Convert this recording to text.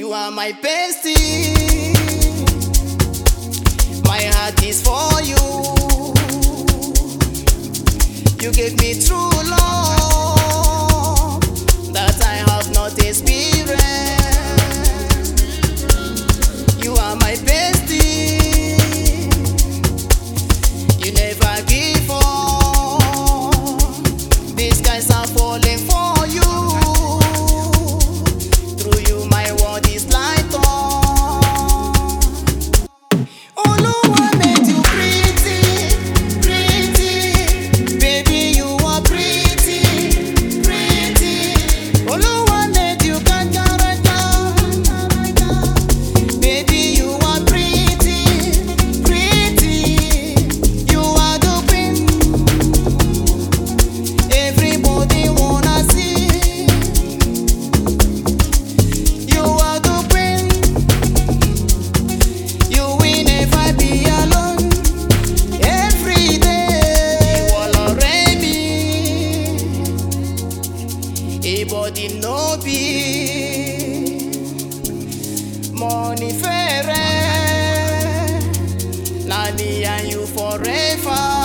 You are my bestie. My heart is for you. You gave me true love that I have not experienced. You are my bestie. You never give up. These guys are falling for you. Through you my world is light on. Oluwa made you pretty, pretty. Baby, you are pretty, pretty. Oluwa made you kakaraka. Baby, you are pretty, pretty. You are the queen. Everybody wanna see. You are the queen. You will never be alone. Every day, you all already. Everybody know be money fair. Nani and you forever.